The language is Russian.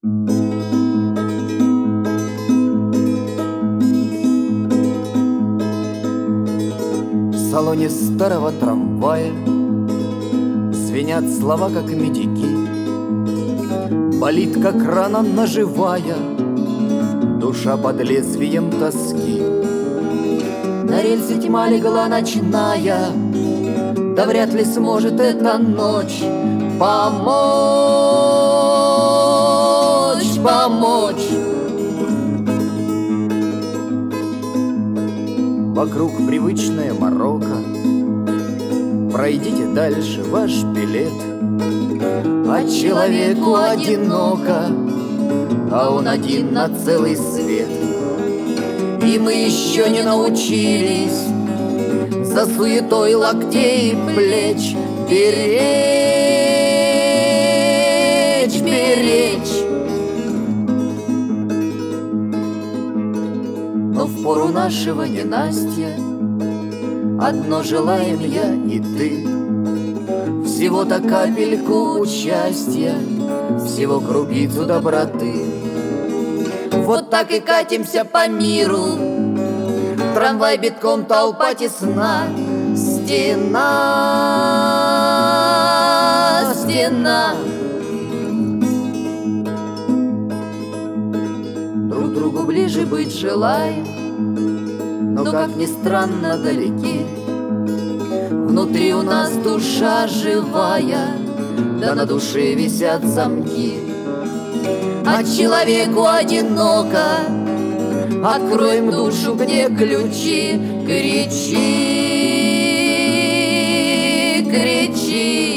В салоне старого трамвая звенят слова, как медики. Болит, как рана наживая, душа под лезвием тоски. На рельсе тьма легла ночная, да вряд ли сможет эта ночь помочь. Вокруг привычная морока, пройдите дальше ваш билет. А человеку одиноко, а он один на целый свет. И мы еще не научились за суетой локтей и плеч беречь. Но в пору нашего ненастья одно желаем я и ты: всего-то капельку участия, всего крупицу доброты. Вот так и катимся по миру, трамвай битком, толпа тесна, стена. Друг другу ближе быть желаем, но, как ни странно, далеки. Внутри у нас душа живая, да на душе висят замки. А человеку одиноко, откроем душу, где ключи. Кричи, кричи.